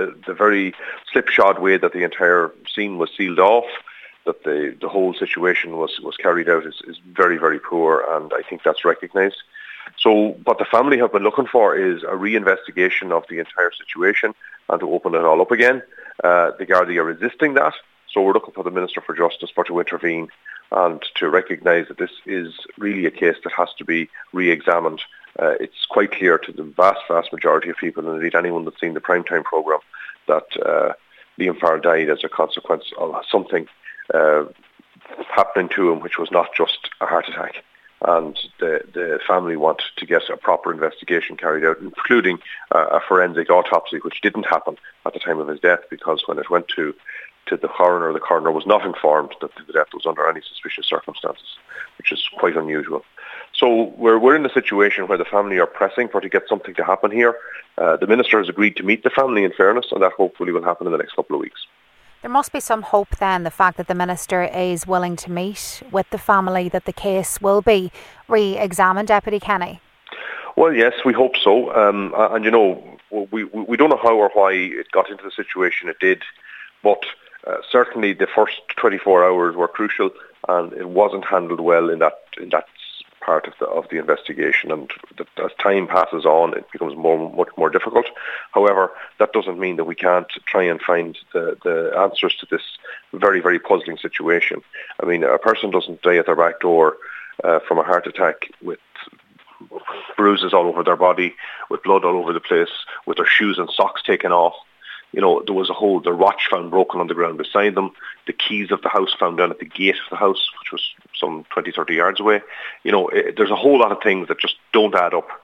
the very slipshod way that the entire scene was sealed off, that the whole situation was carried out is very, very poor, and I think that's recognised. So what the family have been looking for is a reinvestigation of the entire situation and to open it all up again. The Gardaí are resisting that, so we're looking for the Minister for Justice to intervene and to recognise that this is really a case that has to be re-examined. It's quite clear to the vast, vast majority of people, and indeed anyone that's seen the primetime programme, that Liam Farrell died as a consequence of something happening to him which was not just a heart attack. And the family want to get a proper investigation carried out, including a forensic autopsy, which didn't happen at the time of his death, because when it went to the coroner was not informed that the death was under any suspicious circumstances, which is quite unusual. So we're in a situation where the family are pressing to get something to happen here. The Minister has agreed to meet the family, in fairness, and that hopefully will happen in the next couple of weeks. There must be some hope then, the fact that the Minister is willing to meet with the family, that the case will be re-examined, Deputy Kenny. Well, yes, we hope so. And you know, we don't know how or why it got into the situation it did, but certainly the first 24 hours were crucial, and it wasn't handled well in that part of the investigation, and as time passes on, it becomes much more difficult. However, that doesn't mean that we can't try and find the answers to this very, very puzzling situation. I mean, a person doesn't die at their back door from a heart attack with bruises all over their body, with blood all over the place, with their shoes and socks taken off. You know, there was the watch found broken on the ground beside them, the keys of the house found down at the gate of the house, which was some 20, 30 yards away. You know, there's a whole lot of things that just don't add up